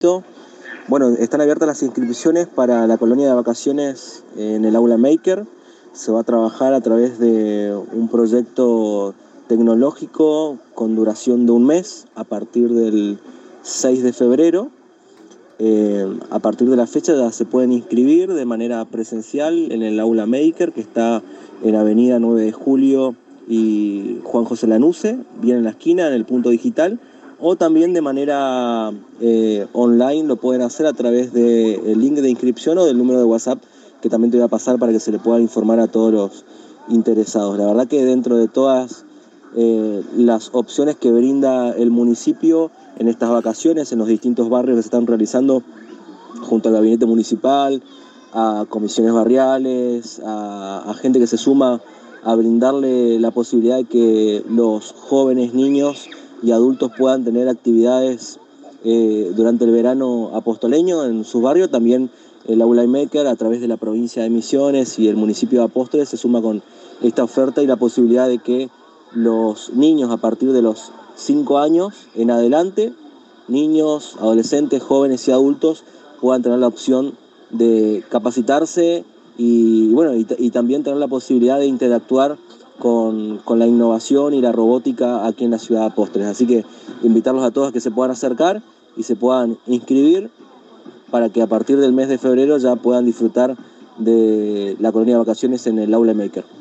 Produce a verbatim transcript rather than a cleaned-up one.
Bueno, están abiertas las inscripciones para la colonia de vacaciones en el Aula Maker. Se va a trabajar a través de un proyecto tecnológico con duración de un mes a partir del seis de febrero. Eh, a partir de la fecha ya se pueden inscribir de manera presencial en el Aula Maker, que está en Avenida nueve de Julio y Juan José Lanusse, bien en la esquina, en el punto digital, o también de manera eh, online lo pueden hacer a través del link de inscripción o del número de WhatsApp que también te voy a pasar para que se le pueda informar a todos los interesados. La verdad que dentro de todas eh, las opciones que brinda el municipio en estas vacaciones, en los distintos barrios que se están realizando junto al gabinete municipal, a comisiones barriales, a, a gente que se suma a brindarle la posibilidad de que los jóvenes, niños y adultos puedan tener actividades eh, durante el verano apostoleño en su barrio. También el Aula Maker, a través de la provincia de Misiones y el municipio de Apóstoles, se suma con esta oferta y la posibilidad de que los niños a partir de los cinco años en adelante, niños, adolescentes, jóvenes y adultos, puedan tener la opción de capacitarse y, bueno, y, y también tener la posibilidad de interactuar con, con la innovación y la robótica aquí en la ciudad de Apóstoles. Así que invitarlos a todos a que se puedan acercar y se puedan inscribir para que a partir del mes de febrero ya puedan disfrutar de la colonia de vacaciones en el Aula Maker.